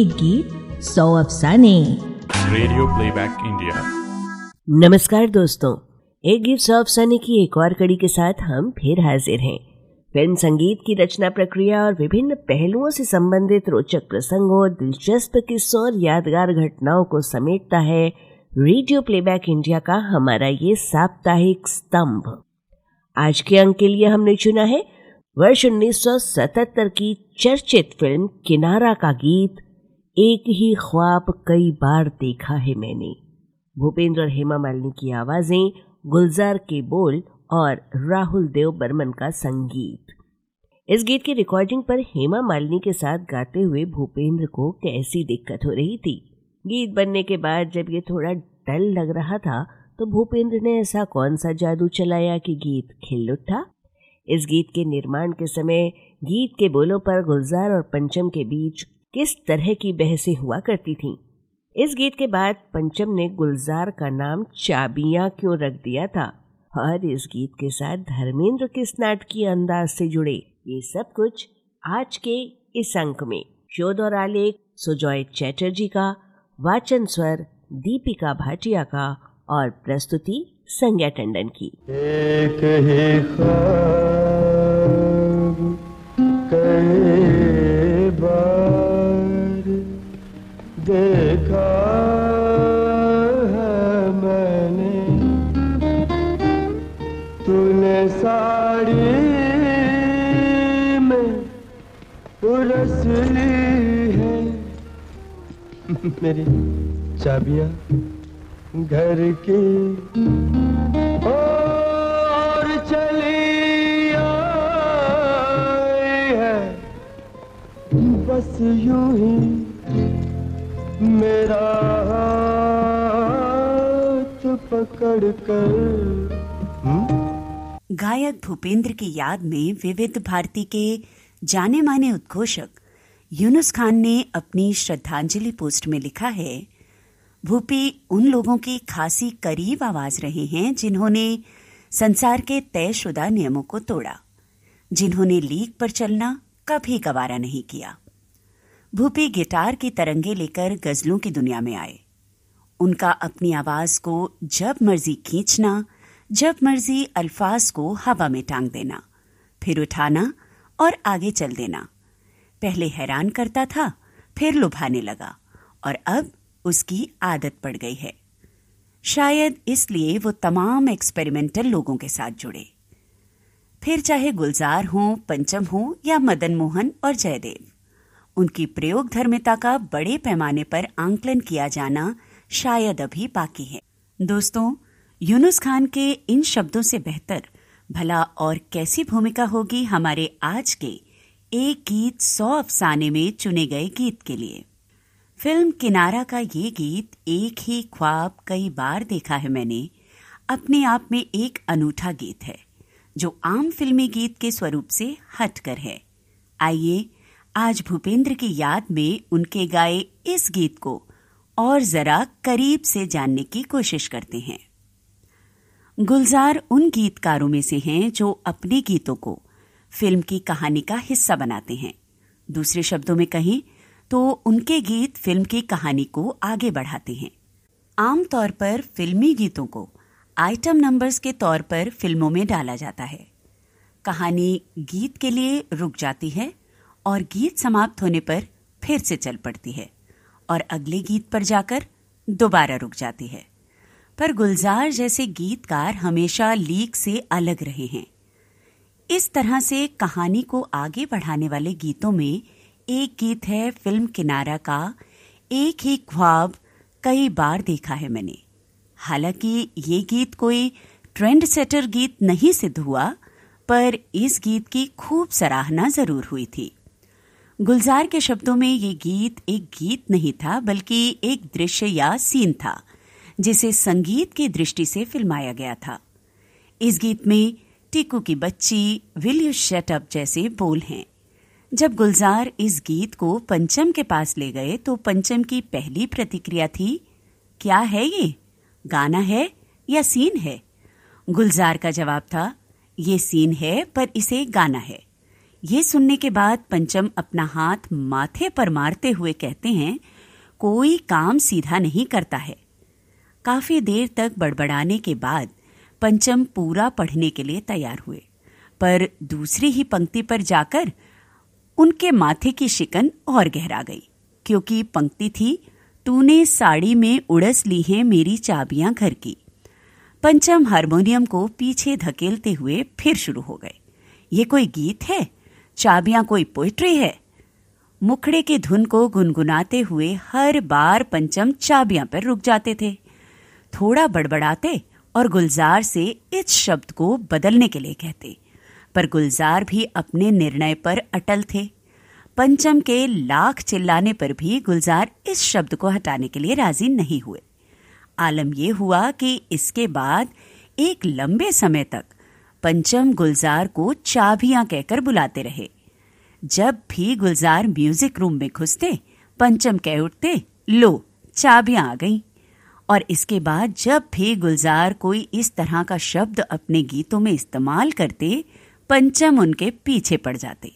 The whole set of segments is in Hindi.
एक गीत 100 अफसाने। Radio playback India. नमस्कार दोस्तों, एक गीत 100 अफसाने की एक और कड़ी के साथ हम फिर हाजिर हैं। फिल्म संगीत की रचना प्रक्रिया और विभिन्न पहलुओं से संबंधित रोचक प्रसंगों, दिलचस्प किस्सों और यादगार घटनाओं को समेटता है रेडियो प्लेबैक इंडिया का हमारा ये साप्ताहिक स्तंभ। आज के अंक के लिए हमने चुना है वर्ष 1977 की चर्चित फिल्म किनारा का गीत एक ही ख्वाब कई बार देखा है मैंने। भूपेंद्र और हेमा मालिनी की आवाजें, गुलजार के बोल और राहुल देव बर्मन का संगीत। इस गीत की रिकॉर्डिंग पर हेमा मालिनी के साथ गाते हुए भूपेंद्र को कैसी दिक्कत हो रही थी। गीत बनने के बाद जब ये थोड़ा डल लग रहा था तो भूपेंद्र ने ऐसा कौन सा जादू चलाया कि गीत खिल उठा। इस गीत के निर्माण के समय गीत के बोलों पर गुलजार और पंचम के बीच किस तरह की बहसें हुआ करती थीं। इस गीत के बाद पंचम ने गुलजार का नाम चाबियां क्यों रख दिया था और इस गीत के साथ धर्मेंद्र किस नाटकीय अंदाज से जुड़े, ये सब कुछ आज के इस अंक में। शोध और आलेख सुजॉय चैटर्जी का, वाचन स्वर दीपिका भाटिया का और प्रस्तुति संज्ञा टंडन की। एक ही ख्वाब कई बार देखा है मैंने, तूने साड़ी में उलझ ली है मेरी चाबियां घर की और चली आई है, बस यूं ही मेरा हाथ पकड़ कर। गायक भूपेंद्र की याद में विविध भारती के जाने माने उद्घोषक यूनुस खान ने अपनी श्रद्धांजलि पोस्ट में लिखा है, भूपी उन लोगों की खासी करीब आवाज रहे हैं जिन्होंने संसार के तयशुदा नियमों को तोड़ा, जिन्होंने लीक पर चलना कभी गवारा नहीं किया। भूपी गिटार की तरंगे लेकर गजलों की दुनिया में आए। उनका अपनी आवाज को जब मर्जी खींचना, जब मर्जी अल्फाज को हवा में टांग देना, फिर उठाना और आगे चल देना। पहले हैरान करता था, फिर लुभाने लगा और अब उसकी आदत पड़ गई है। शायद इसलिए वो तमाम एक्सपेरिमेंटल लोगों के साथ जुड़े, फिर चाहे गुलजार हो, पंचम हो या मदन मोहन और जयदेव। उनकी प्रयोगधर्मिता का बड़े पैमाने पर आंकलन किया जाना शायद अभी बाकी है। दोस्तों, यूनुस खान के इन शब्दों से बेहतर भला और कैसी भूमिका होगी हमारे आज के एक गीत 100 अफसाने में चुने गए गीत के लिए। फिल्म किनारा का ये गीत एक ही ख्वाब कई बार देखा है मैंने अपने आप में एक अनूठा गीत है जो आम फिल्मी गीत के स्वरूप से हटकर है। आइए आज भूपेंद्र की याद में उनके गाए इस गीत को और जरा करीब से जानने की कोशिश करते हैं। गुलजार उन गीतकारों में से हैं जो अपने गीतों को फिल्म की कहानी का हिस्सा बनाते हैं। दूसरे शब्दों में कहें तो उनके गीत फिल्म की कहानी को आगे बढ़ाते हैं। आमतौर पर फिल्मी गीतों को आइटम नंबर्स के तौर पर फिल्मों में डाला जाता है। कहानी गीत के लिए रुक जाती है और गीत समाप्त होने पर फिर से चल पड़ती है और अगले गीत पर जाकर दोबारा रुक जाती है। पर गुलजार जैसे गीतकार हमेशा लीक से अलग रहे हैं। इस तरह से कहानी को आगे बढ़ाने वाले गीतों में एक गीत है फिल्म किनारा का एक ही ख्वाब कई बार देखा है मैंने। हालांकि ये गीत कोई ट्रेंड सेटर गीत नहीं सिद्ध हुआ, पर इस गीत की खूब सराहना जरूर हुई थी। गुलजार के शब्दों में ये गीत एक गीत नहीं था बल्कि एक दृश्य या सीन था जिसे संगीत की दृष्टि से फिल्माया गया था। इस गीत में टीकू की बच्ची, विल यू शट अप जैसे बोल हैं। जब गुलजार इस गीत को पंचम के पास ले गए तो पंचम की पहली प्रतिक्रिया थी, क्या है ये, गाना है या सीन है? गुलजार का जवाब था, ये सीन है पर इसे गाना है। ये सुनने के बाद पंचम अपना हाथ माथे पर मारते हुए कहते हैं, कोई काम सीधा नहीं करता है। काफी देर तक बड़बड़ाने के बाद पंचम पूरा पढ़ने के लिए तैयार हुए, पर दूसरी ही पंक्ति पर जाकर उनके माथे की शिकन और गहरा गई, क्योंकि पंक्ति थी, तूने साड़ी में उड़स ली हैं मेरी चाबियां घर की। पंचम हारमोनियम को पीछे धकेलते हुए फिर शुरू हो गए। ये कोई गीत है? चाबियां कोई पोइट्री है? मुखड़े की धुन को गुनगुनाते हुए हर बार पंचम चाबियां पर रुक जाते थे। थोड़ा बड़बड़ाते और गुलजार से इस शब्द को बदलने के लिए कहते, पर गुलजार भी अपने निर्णय पर अटल थे। पंचम के लाख चिल्लाने पर भी गुलजार इस शब्द को हटाने के लिए राजी नहीं हुए। आलम यह हुआ कि इसके बाद एक लंबे समय तक पंचम गुलजार को चाबियां कहकर बुलाते रहे। जब भी गुलजार म्यूजिक रूम में घुसते, पंचम कह उठते, लो चाबियां आ गईं। और इसके बाद जब भी गुलजार कोई इस तरह का शब्द अपने गीतों में इस्तेमाल करते, पंचम उनके पीछे पड़ जाते।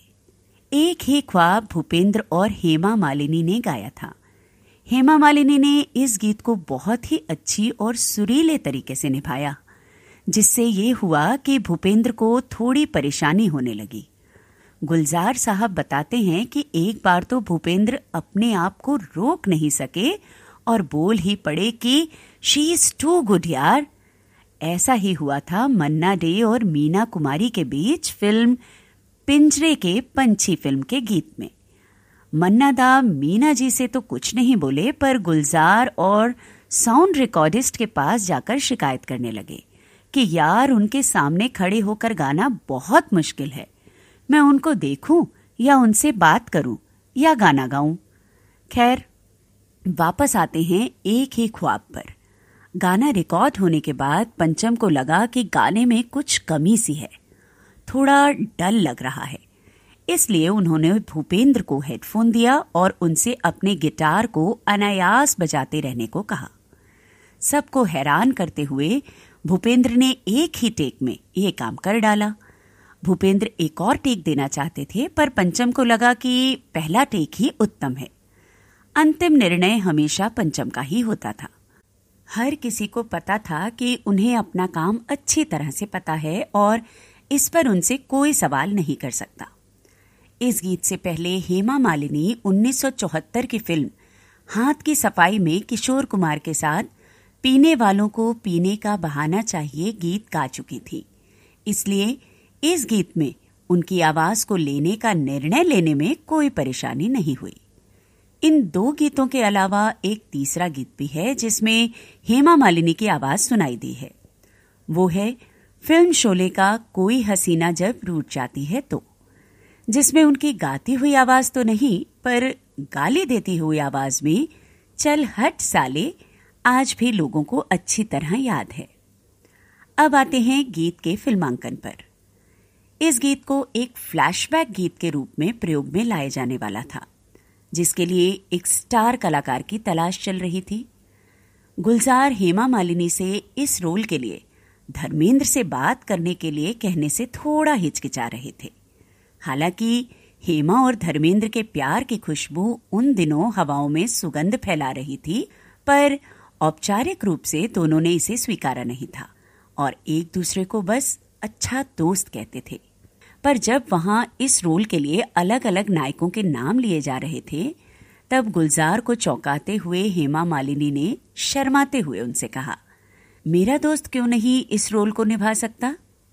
एक ही ख्वाब भूपेंद्र और हेमा मालिनी ने गाया था। हेमा मालिनी ने इस गीत को बहुत ही अच्छी और सुरीले तरीके से निभाया, जिससे ये हुआ कि भूपेंद्र को थोड़ी परेशानी होने लगी। गुलजार साहब बताते हैं कि एक बार तो भूपेंद्र अपने आप को रोक नहीं सके और बोल ही पड़े कि शी इज टू गुड यार। ऐसा ही हुआ था मन्ना डे और मीना कुमारी के बीच फिल्म पिंजरे के पंछी फिल्म के गीत में। मन्ना दा मीना जी से तो कुछ नहीं बोले, पर गुलजार और साउंड रिकॉर्डिस्ट के पास जाकर शिकायत करने लगे कि यार उनके सामने खड़े होकर गाना बहुत मुश्किल है। मैं उनको देखूं या उनसे बात करूं या गाना गाऊं। खैर, वापस आते हैं एक ही ख्वाब पर। गाना रिकॉर्ड होने के बाद पंचम को लगा कि गाने में कुछ कमी सी है, थोड़ा डल लग रहा है। इसलिए उन्होंने भूपेंद्र को हेडफोन दिया और उनसे अपने गिटार को अनायास बजाते रहने को कहा। सबको हैरान करते हुए भूपेंद्र ने एक ही टेक में ये काम कर डाला। भूपेंद्र एक और टेक देना चाहते थे, पर पंचम को लगा कि पहला टेक ही उत्तम है। अंतिम निर्णय हमेशा पंचम का ही होता था। हर किसी को पता था कि उन्हें अपना काम अच्छी तरह से पता है और इस पर उनसे कोई सवाल नहीं कर सकता। इस गीत से पहले हेमा मालिनी 1974 की फिल्म हाथ की सफाई में किशोर कुमार के साथ पीने वालों को पीने का बहाना चाहिए गीत गा चुकी थी। इसलिए इस गीत में उनकी आवाज को लेने का निर्णय लेने में कोई परेशानी नहीं हुई। इन दो गीतों के अलावा एक तीसरा गीत भी है जिसमें हेमा मालिनी की आवाज सुनाई दी है। वो है फिल्म शोले का कोई हसीना जब रूठ जाती है तो, जिसमें उनकी गाती हुई आवाज तो नहीं, पर गाली देती हुई आवाज में चल हट साले आज भी लोगों को अच्छी तरह याद है। अब आते हैं गीत के फिल्मांकन पर। इस गीत को एक फ्लैशबैक गीत के रूप में प्रयोग में लाए जाने वाला था, जिसके लिए एक स्टार कलाकार की तलाश चल रही थी। गुलजार हेमा मालिनी से इस रोल के लिए धर्मेंद्र से बात करने के लिए कहने से थोड़ा हिचकिचा रहे थे। हालांकि हेमा और धर्मेंद्र के प्यार की खुशबू उन दिनों हवाओं में सुगंध फैला रही थी, पर औपचारिक रूप से दोनों ने इसे स्वीकारा नहीं था और एक दूसरे को बस अच्छा दोस्त कहते थे। पर जब वहां इस रोल के लिए अलग अलग नायकों के नाम लिए जा रहे थे, तब गुलजार को चौंकाते हुए हेमा मालिनी ने शर्माते हुए उनसे कहा, मेरा दोस्त क्यों नहीं इस रोल को निभा सकता?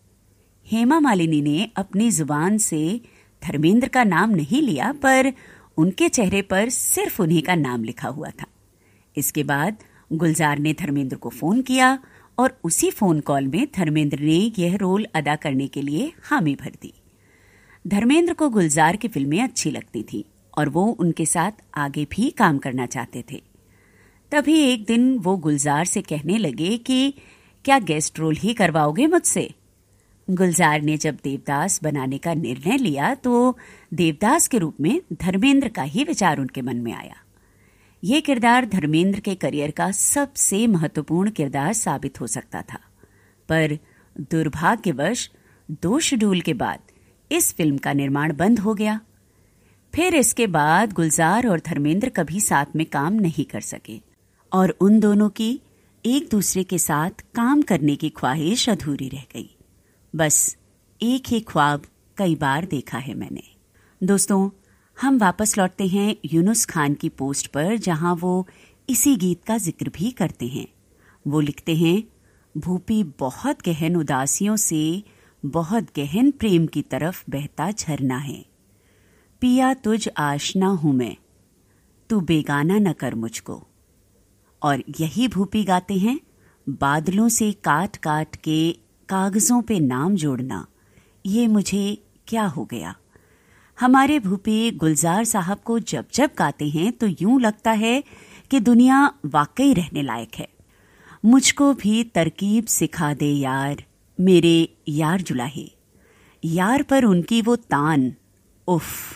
हेमा मालिनी ने अपनी जुबान से धर्मेंद्र का नाम नहीं लिया, पर उनके चेहरे पर सिर्फ उन्हीं का नाम लिखा हुआ था। इसके बाद गुलजार ने धर्मेंद्र को फोन किया और उसी फोन कॉल में धर्मेंद्र ने यह रोल अदा करने के लिए हामी भर दी। धर्मेंद्र को गुलजार की फिल्में अच्छी लगती थी और वो उनके साथ आगे भी काम करना चाहते थे। तभी एक दिन वो गुलजार से कहने लगे कि क्या गेस्ट रोल ही करवाओगे मुझसे? गुलजार ने जब देवदास बनाने का निर्णय लिया तो देवदास के रूप में धर्मेंद्र का ही विचार उनके मन में आया। ये किरदार धर्मेंद्र के करियर का सबसे महत्वपूर्ण किरदार साबित हो सकता था, पर दुर्भाग्यवश 2 शेड्यूल के बाद इस फिल्म का निर्माण बंद हो गया। फिर इसके बाद गुलजार और धर्मेंद्र कभी साथ में काम नहीं कर सके और उन दोनों की एक दूसरे के साथ काम करने की ख्वाहिश अधूरी रह गई। बस एक ही ख्वाब कई बार देखा है मैंने। दोस्तों, हम वापस लौटते हैं यूनुस खान की पोस्ट पर, जहां वो इसी गीत का जिक्र भी करते हैं। वो लिखते हैं, भूपी बहुत गहन उदासियों से बहुत गहन प्रेम की तरफ बहता झरना है। पिया तुझ आशना हूं मैं, तू बेगाना न कर मुझको। और यही भूपी गाते हैं, बादलों से काट काट के कागजों पे नाम जोड़ना, ये मुझे क्या हो गया। हमारे भूपी गुलजार साहब को जब जब गाते हैं तो यूं लगता है कि दुनिया वाकई रहने लायक है। मुझको भी तरकीब सिखा दे यार, मेरे यार जुलाहे, यार पर उनकी वो तान, उफ।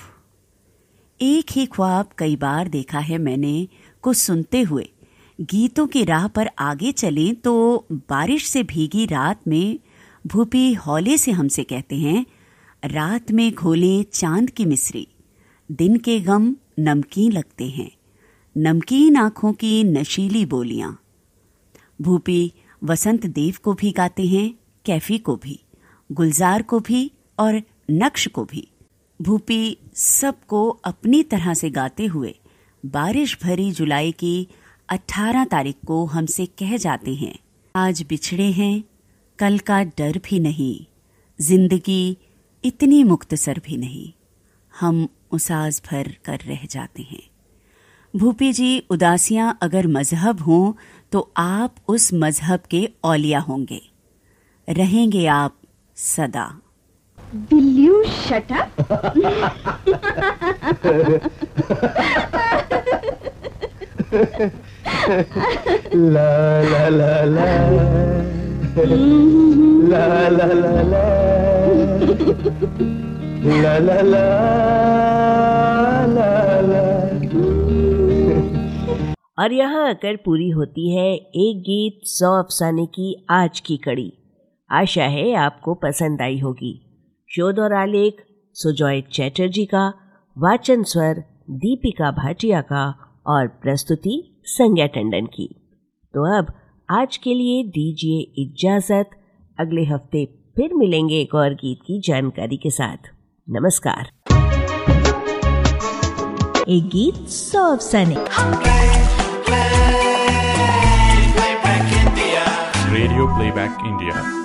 एक ही ख्वाब कई बार देखा है मैंने को सुनते हुए गीतों की राह पर आगे चलें तो बारिश से भीगी रात में भूपी हौले से हमसे कहते हैं, रात में घोले चांद की मिस्री, दिन के गम नमकीन लगते हैं, नमकीन आंखों की नशीली बोलियां। भूपी वसंत देव को भी गाते हैं, कैफी को भी, गुलजार को भी और नक्श को भी। भूपी सबको अपनी तरह से गाते हुए बारिश भरी जुलाई की 18 तारीख को हमसे कह जाते हैं, आज बिछड़े हैं, कल का डर भी नहीं, जिंदगी इतनी मुख्तसर भी नहीं, हम उसास भर कर रह जाते हैं। भूपी जी, उदासियां अगर मजहब हों तो आप उस मजहब के औलिया होंगे, रहेंगे आप सदा। Will you shut up? La la la la la la la la la la la la। और यहाँ आकर पूरी होती है एक गीत 100 अफसाने की आज की कड़ी। आशा है आपको पसंद आई होगी। शोध और आलेख सुजॉय चैटर्जी का, वाचन स्वर दीपिका भाटिया का और प्रस्तुति संज्ञा टंडन की। तो अब आज के लिए दीजिए इजाजत। अगले हफ्ते फिर मिलेंगे एक और गीत की जानकारी के साथ। नमस्कार। एक गीत 100 अफसाने। Radio playback India.